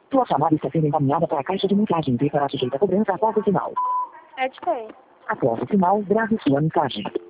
Tua chamada está sendo encaminhada para a caixa de mensagens e será sujeita a cobrança após o sinal. É de quem? Após o sinal, grave sua mensagem.